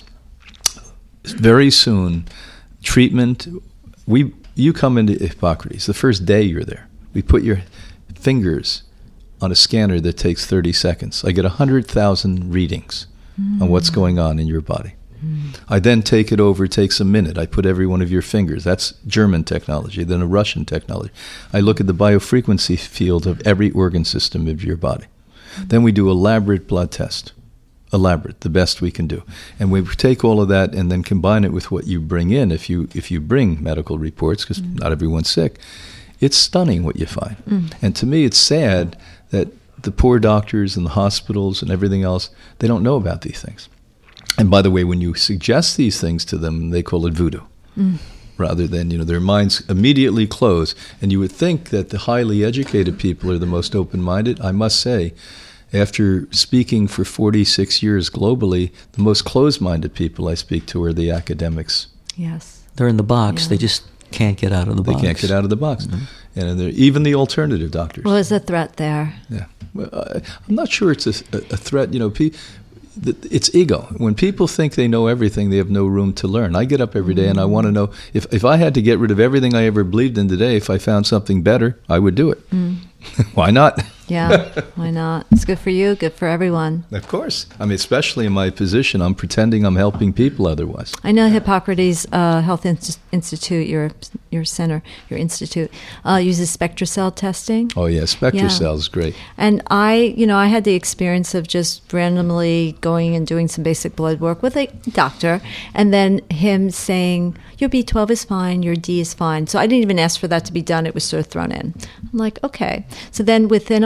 Very soon, treatment, we you come into Hippocrates, the first day you're there. We put your fingers on a scanner that takes thirty seconds. I get one hundred thousand readings mm. on what's going on in your body. Mm. I then take it over, it takes a minute. I put every one of your fingers. That's German technology, then a Russian technology. I look at the biofrequency field of every organ system of your body. Mm. Then we do elaborate blood test. Elaborate, the best we can do. And we take all of that and then combine it with what you bring in if you, if you bring medical reports, because mm. not everyone's sick. It's stunning what you find. Mm. And to me, it's sad that the poor doctors and the hospitals and everything else, they don't know about these things. And by the way, when you suggest these things to them, they call it voodoo. Mm. Rather than, you know, their minds immediately close. And you would think that the highly educated people are the most open-minded. I must say, after speaking for forty-six years globally, the most closed-minded people I speak to are the academics. Yes. They're in the box. Yeah. They just can't get out of the they box. They can't get out of the box. Mm-hmm. And even the alternative doctors. Well, there's a threat there. Yeah. Well, I, I'm not sure it's a, a threat. You know, pe- it's ego. When people think they know everything, they have no room to learn. I get up every day and I want to know, if, if I had to get rid of everything I ever believed in today, if I found something better, I would do it. Mm. Why not? Yeah, why not? It's good for you, good for everyone. Of course. I mean, especially in my position, I'm pretending I'm helping people otherwise. I know Hippocrates uh, Health Inst- Institute, your your center, your institute, uh, uses SpectraCell testing. Oh, yeah, SpectraCell yeah. is great. And I, you know, I had the experience of just randomly going and doing some basic blood work with a doctor, and then him saying, your B twelve is fine, your D is fine. So I didn't even ask for that to be done. It was sort of thrown in. I'm like, okay. So then within a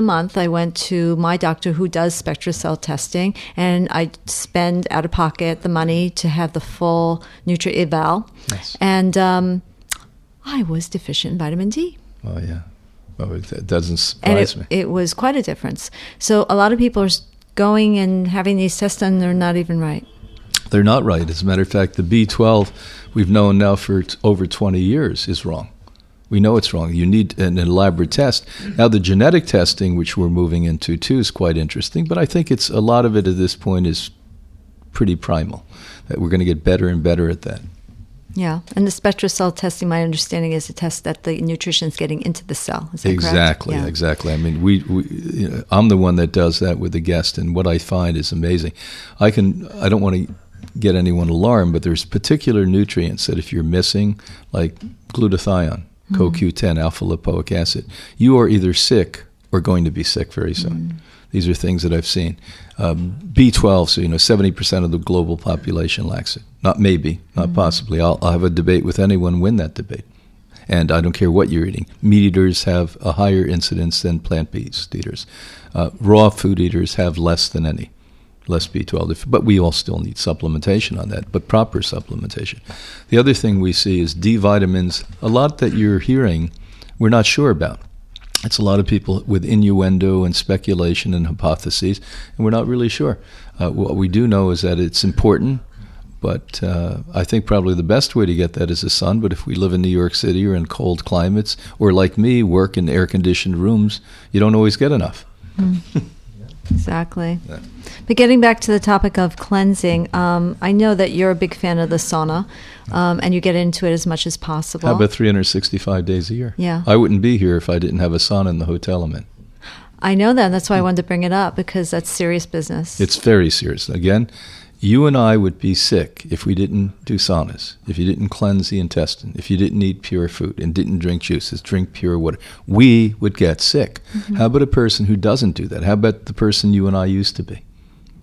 month, I went to my doctor who does SpectraCell testing, and I spend out of pocket the money to have the full Nutri-Eval. Yes. And um, I was deficient in vitamin D. Oh, yeah. Well, it doesn't And surprise it, me. it was quite a difference. So a lot of people are going and having these tests done, they're not even right. They're not right. As a matter of fact, the B twelve we've known now for t- over twenty years is wrong. We know it's wrong. You need an elaborate test. Now, the genetic testing, which we're moving into too, is quite interesting, but I think it's a lot of it at this point is pretty primal, that we're going to get better and better at that. Yeah, and the SpectraCell testing, my understanding, is a test that the nutrition is getting into the cell. Is that Exactly, correct? Yeah. exactly. I mean, we, we you know, I'm the one that does that with the guest, and what I find is amazing. I can, I don't want to get anyone alarmed, but there's particular nutrients that if you're missing, like glutathione, mm-hmm. C O Q ten, alpha lipoic acid, you are either sick or going to be sick very soon. Mm-hmm. These are things that I've seen. Um, B twelve, so you know, seventy percent of the global population lacks it. Not maybe, not mm-hmm. possibly. I'll, I'll have a debate with anyone, win that debate. And I don't care what you're eating. Meat eaters have a higher incidence than plant-based eaters. Uh, raw food eaters have less than any, less B twelve. But we all still need supplementation on that, but proper supplementation. The other thing we see is D vitamins. A lot that you're hearing, we're not sure about. It's a lot of people with innuendo and speculation and hypotheses, and we're not really sure. Uh, what we do know is that it's important, but uh, I think probably the best way to get that is the sun. But if we live in New York City or in cold climates, or like me, work in air-conditioned rooms, you don't always get enough. Mm. Exactly. Yeah. But getting back to the topic of cleansing, um, I know that you're a big fan of the sauna, um, and you get into it as much as possible. How about three hundred sixty-five days a year? Yeah. I wouldn't be here if I didn't have a sauna in the hotel I'm in. I know that. That's why I wanted to bring it up, because that's serious business. It's very serious. Again, you and I would be sick if we didn't do saunas, if you didn't cleanse the intestine, if you didn't eat pure food and didn't drink juices, drink pure water. We would get sick. Mm-hmm. How about a person who doesn't do that? How about the person you and I used to be?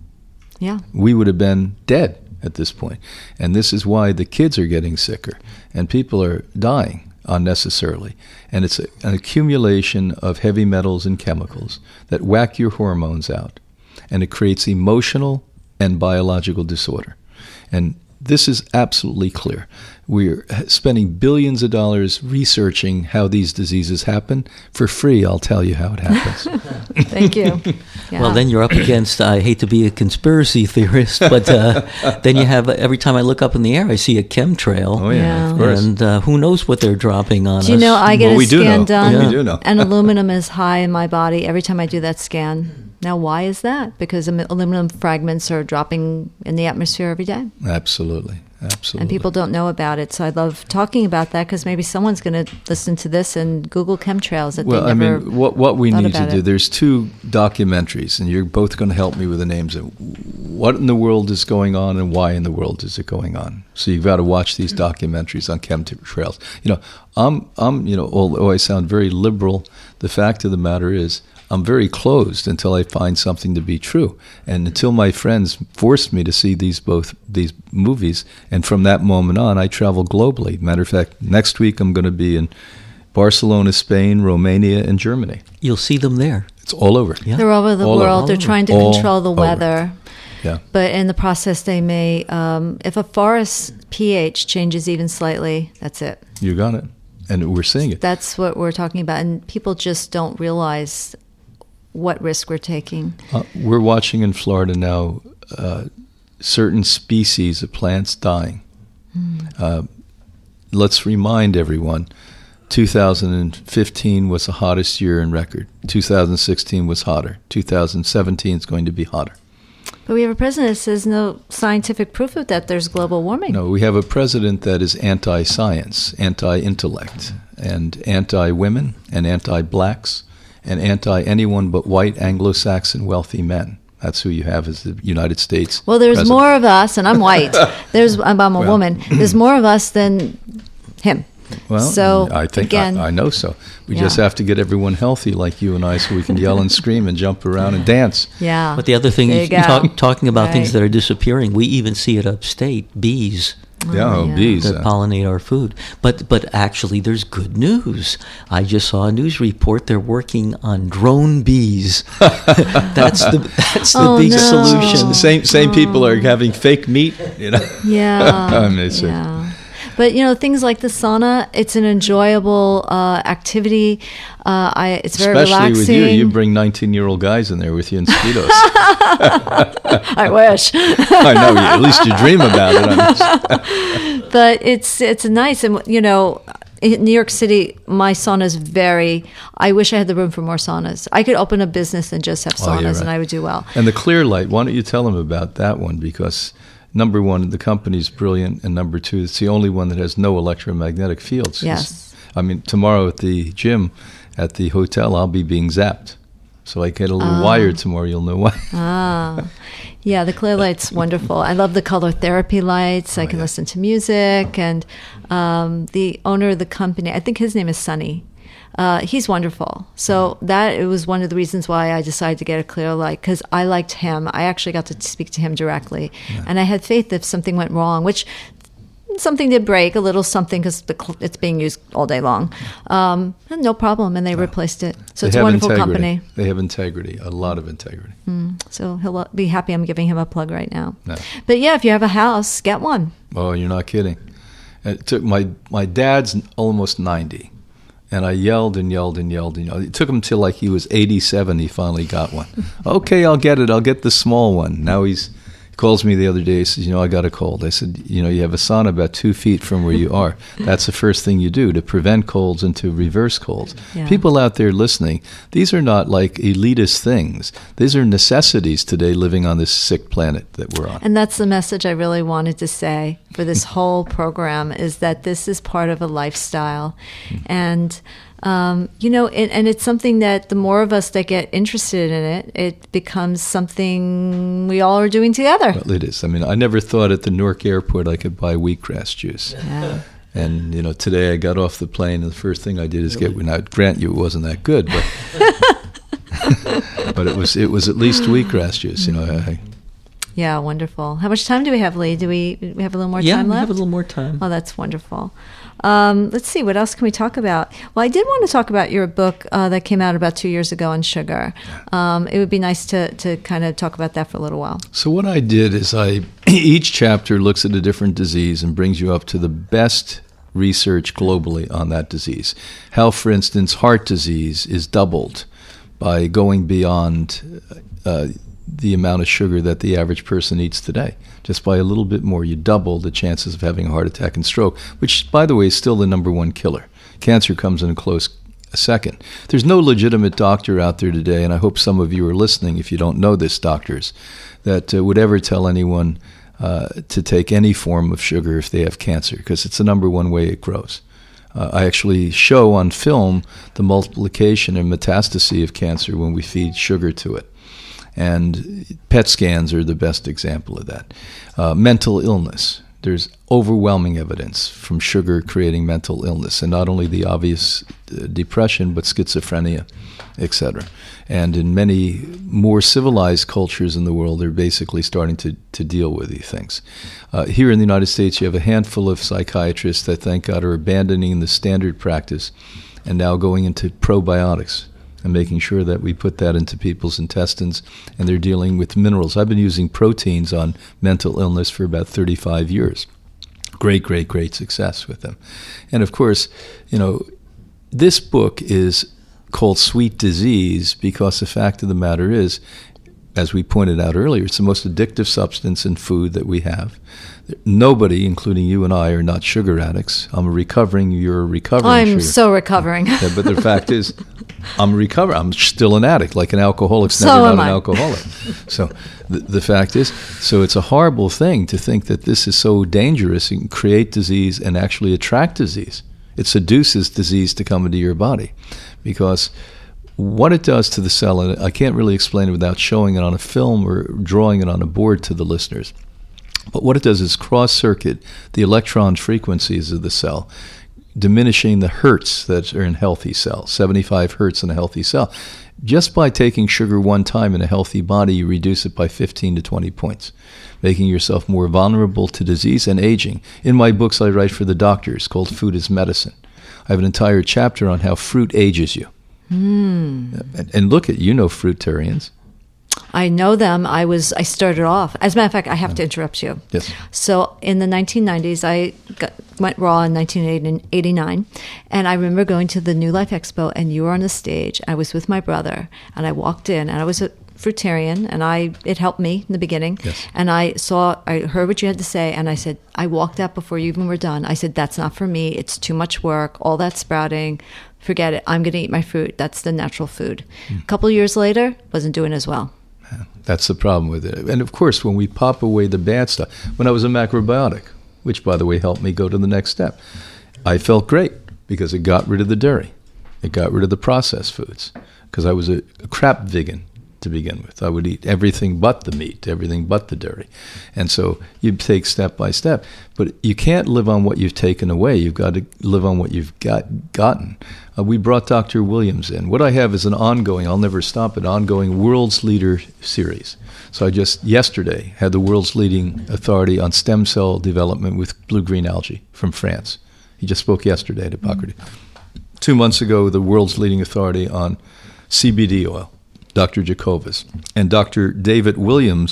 Yeah. We would have been dead at this point. And this is why the kids are getting sicker and people are dying unnecessarily. And it's a, an accumulation of heavy metals and chemicals that whack your hormones out. And it creates emotional and biological disorder. And this is absolutely clear. We're spending billions of dollars researching how these diseases happen. For free, I'll tell you how it happens. Thank you. Yeah. Well, then you're up against, I hate to be a conspiracy theorist, but uh, then you have, every time I look up in the air, I see a chemtrail. Oh, yeah, yeah. of course. And uh, who knows what they're dropping on us. Do you know, I get well, a we scan do done, yeah. we do know. and aluminum is high in my body every time I do that scan. Now, why is that? Because aluminum fragments are dropping in the atmosphere every day. Absolutely. Absolutely. And people don't know about it. So I love talking about that, because maybe someone's going to listen to this and Google chemtrails that well, they never I mean, what, what we need to do, it. there's two documentaries, and you're both going to help me with the names of what in the world is going on and why in the world is it going on. So you've got to watch these documentaries on chemtrails. You know, I'm, I'm, you know, although I sound very liberal, the fact of the matter is I'm very closed until I find something to be true, and until my friends forced me to see these both these movies. And from that moment on, I travel globally. Matter of fact, next week I'm going to be in Barcelona, Spain, Romania, and Germany. You'll see them there. It's all over. Yeah. They're all over the all world. Over. They're trying to all control the over. weather. Yeah. But in the process, they may, um, if a forest pH changes even slightly, that's it. You got it. And we're seeing it. That's what we're talking about. And people just don't realize what risk we're taking. Uh, we're watching in Florida now uh, certain species of plants dying. Mm. Uh, let's remind everyone, two thousand fifteen was the hottest year in record. two thousand sixteen was hotter. two thousand seventeen is going to be hotter. But we have a president that says no scientific proof of that there's global warming. No, we have a president that is anti-science, anti-intellect, and anti-women, and anti-blacks, and anti-anyone but white Anglo-Saxon wealthy men. That's who you have as the United States Well, there's president. more of us, and I'm white. There's I'm, I'm a well, woman. There's more of us than him. Well, so I think again, I, I know so. We yeah. just have to get everyone healthy like you and I, so we can yell and scream and jump around and dance. Yeah. But the other thing, There is you go. talk, talking about Right. things that are disappearing, we even see it upstate, bees. Yeah, oh, yeah. bees. that uh, pollinate our food. But but actually, there's good news. I just saw a news report. They're working on drone bees. that's the that's the Oh, big no. solution. The same same people are having fake meat, you know. Yeah. Amazing. Yeah. But you know, things like the sauna, it's an enjoyable uh, activity. Uh, I it's very Especially relaxing. with you, you bring nineteen-year-old guys in there with you in Speedos. I wish. I know, you, at least you dream about it. I'm just- But it's it's nice, and you know, in New York City, my sauna is very. I wish I had the room for more saunas. I could open a business and just have Oh, you're saunas, right. and I would do well. And the clear light, why don't you tell them about that one? Because number one, the company's brilliant, and number two, it's the only one that has no electromagnetic fields. 'Cause, Yes. I mean, tomorrow at the gym, at the hotel, I'll be being zapped. So I get a little wired tomorrow, you'll know why. Ah, yeah, the clear light's wonderful. I love the color therapy lights. I can yeah. listen to music, and um, the owner of the company, I think his name is Sunny. Uh, he's wonderful. So that it was one of the reasons why I decided to get a clear light, because I liked him. I actually got to speak to him directly, and I had faith if something went wrong, which something did break, a little something, because it's being used all day long. Um, no problem, and they replaced it. So They it's a have wonderful integrity. company. They have integrity, a lot of integrity. So he'll be happy I'm giving him a plug right now. No. But yeah, if you have a house, get one. Oh, you're not kidding. It took my my dad's almost ninety, and I yelled and yelled and yelled and yelled. It took him till like he was eighty-seven. He finally got one. Okay, I'll get it. I'll get the small one. Now he's he calls me the other day. He says, "You know, I got a cold." I said, "You know, you have a sauna about two feet from where you are. That's the first thing you do to prevent colds and to reverse colds." Yeah. People out there listening, these are not like elitist things. These are necessities today, living on this sick planet that we're on. And that's the message I really wanted to say for this whole program, is that this is part of a lifestyle. And, um, you know, it, and it's something that the more of us that get interested in it, it becomes something we all are doing together. Well, it is. I mean, I never thought at the Newark airport I could buy wheatgrass juice. Yeah. And, you know, today I got off the plane, and the first thing I did is get, now, grant you it wasn't that good, but but it was it was at least wheatgrass juice, you know. I, Yeah, wonderful. How much time do we have, Lee? Do we, do we have a little more yeah, time we left? have a little more time. Oh, that's wonderful. Um, let's see, what else can we talk about? Well, I did want to talk about your book uh, that came out about two years ago on sugar. Um, it would be nice to, to kind of talk about that for a little while. so what I did is I each chapter looks at a different disease and brings you up to the best research globally on that disease. How, for instance, heart disease is doubled by going beyond uh, the amount of sugar that the average person eats today. Just by a little bit more, you double the chances of having a heart attack and stroke, which, by the way, is still the number one killer. Cancer comes in a close second. There's no legitimate doctor out there today, and I hope some of you are listening, if you don't know this, doctors, that uh, would ever tell anyone uh, to take any form of sugar if they have cancer, because it's the number one way it grows. Uh, I actually show on film the multiplication and metastasis of cancer when we feed sugar to it. And P E T scans are the best example of that. Uh, mental illness. There's overwhelming evidence from sugar creating mental illness, and not only the obvious uh, depression, but schizophrenia, et cetera. And in many more civilized cultures in the world, they're basically starting to, to deal with these things. Uh, here in the United States, you have a handful of psychiatrists that, thank God, are abandoning the standard practice and now going into probiotics and making sure that we put that into people's intestines, and they're dealing with minerals. I've been using proteins on mental illness for about thirty-five years. Great, great, great success with them. And of course, you know, this book is called Sweet Disease because the fact of the matter is, as we pointed out earlier, it's the most addictive substance in food that we have. Nobody, including you and I, are not sugar addicts. I'm recovering, you're recovering I'm sugar. so recovering. Yeah, but the fact is, I'm recovering. I'm still an addict, like an alcoholic's So never am not an I. alcoholic. So the, the fact is, so it's a horrible thing to think that this is so dangerous and create disease and actually attract disease. It seduces disease to come into your body, because what it does to the cell, and I can't really explain it without showing it on a film or drawing it on a board to the listeners, but what it does is cross-circuit the electron frequencies of the cell, diminishing the hertz that are in healthy cells, seventy-five hertz in a healthy cell. Just by taking sugar one time in a healthy body, you reduce it by fifteen to twenty points, making yourself more vulnerable to disease and aging. In my books I write for the doctors called Food is Medicine. I have an entire chapter on how fruit ages you. Mm. And, and look at, you know fruitarians. I know them. I was. I started off. As a matter of fact, I have to interrupt you. Yes. So in the nineteen nineties, I got, went raw in nineteen eighty-nine, and I remember going to the New Life Expo, and you were on the stage. I was with my brother, and I walked in, and I was a fruitarian, and I it helped me in the beginning. Yes. And I saw, I heard what you had to say, and I said, I walked out before you even were done. I said, that's not for me. It's too much work. All that sprouting. Forget it. I'm going to eat my fruit. That's the natural food. Mm. A couple of years later, wasn't doing as well. That's the problem with it. And of course, when we pop away the bad stuff, when I was a macrobiotic, which by the way helped me go to the next step, I felt great because it got rid of the dairy. It got rid of the processed foods because I was a, a crap vegan to begin with. I would eat everything but the meat, everything but the dairy. And so you take step by step. But you can't live on what you've taken away. You've got to live on what you've got gotten. Uh, we brought Doctor Williams in. What I have is an ongoing, I'll never stop it, ongoing World's Leader series. So I just yesterday had the world's leading authority on stem cell development with blue-green algae from France. He just spoke yesterday at Hippocrates. Mm-hmm. Two months ago, the world's leading authority on C B D oil, Doctor Jacobus, and Doctor David Williams,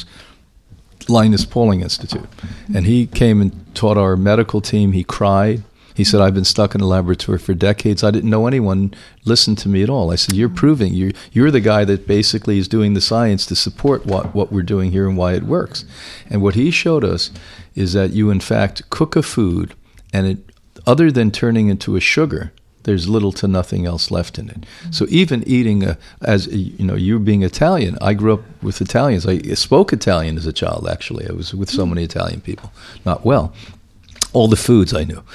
Linus Pauling Institute. And he came and taught our medical team. He cried. He said, I've been stuck in a laboratory for decades. I didn't know anyone listened to me at all. I said, you're proving, you're, you're the guy that basically is doing the science to support what, what we're doing here and why it works. And what he showed us is that you, in fact, cook a food, and it, other than turning into a sugar, there's little to nothing else left in it. Mm-hmm. So even eating, a, as you know, you being Italian, I grew up with Italians. I spoke Italian as a child, actually. I was with so many Italian people. Not well. All the foods I knew.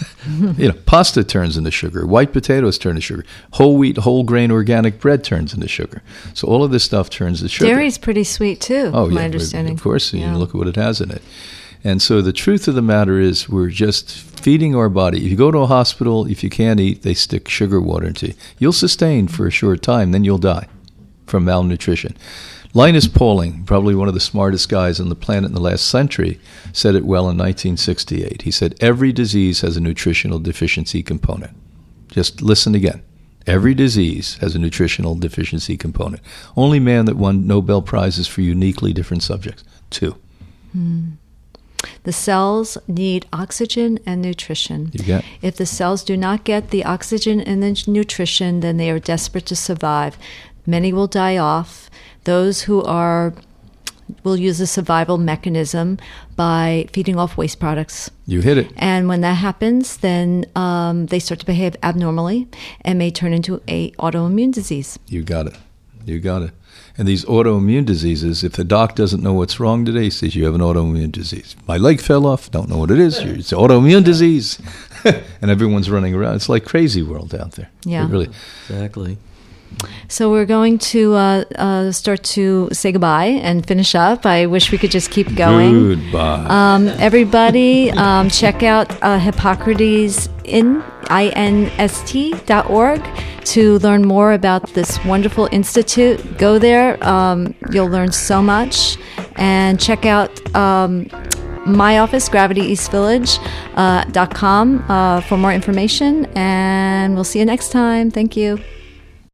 You know, pasta turns into sugar. White potatoes turn to sugar. Whole wheat, whole grain, organic bread turns into sugar. So all of this stuff turns to sugar. Dairy's pretty sweet too, oh, my yeah, understanding. Of course, yeah. You look at what it has in it. And so the truth of the matter is we're just feeding our body. If you go to a hospital, if you can't eat, they stick sugar water into you. You'll sustain for a short time, then you'll die from malnutrition. Linus Pauling, probably one of the smartest guys on the planet in the last century, said it well in nineteen sixty-eight. He said, every disease has a nutritional deficiency component. Just listen again. Every disease has a nutritional deficiency component. Only man that won Nobel Prizes for uniquely different subjects. Two. Hmm. The cells need oxygen and nutrition. You get. If the cells do not get the oxygen and the nutrition, then they are desperate to survive. Many will die off. Those who are will use a survival mechanism by feeding off waste products. You hit it. And when that happens, then um, they start to behave abnormally and may turn into a autoimmune disease. You got it. You got it. And these autoimmune diseases, if the doc doesn't know what's wrong today, he says, you have an autoimmune disease. My leg fell off, don't know what it is. It's an autoimmune disease. And everyone's running around. It's like crazy world out there. Yeah. It really. Exactly. So we're going to uh, uh, start to say goodbye and finish up. I wish we could just keep going. Goodbye. Um, everybody, um, check out uh, Hippocrates in I N S T dot org to learn more about this wonderful institute. Go there. Um, you'll learn so much. And check out um, my office, gravity east village dot com, uh, for more information. And we'll see you next time. Thank you.